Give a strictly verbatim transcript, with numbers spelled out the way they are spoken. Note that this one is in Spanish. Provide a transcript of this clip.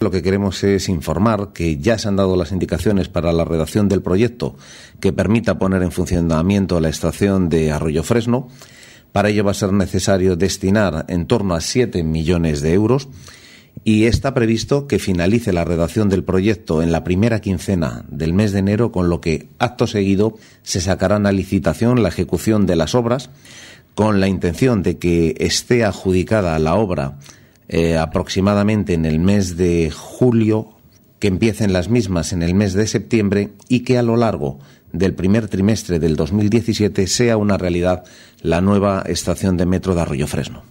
Lo que queremos es informar que ya se han dado las indicaciones para la redacción del proyecto que permita poner en funcionamiento la estación de Arroyo Fresno. Para ello va a ser necesario destinar en torno a siete millones de euros y está previsto que finalice la redacción del proyecto en la primera quincena del mes de enero, con lo que acto seguido se sacarán a licitación la ejecución de las obras con la intención de que esté adjudicada la obra eh, aproximadamente en el mes de julio, que empiecen las mismas en el mes de septiembre y que a lo largo del primer trimestre del dos mil diecisiete sea una realidad la nueva estación de metro de Arroyo Fresno.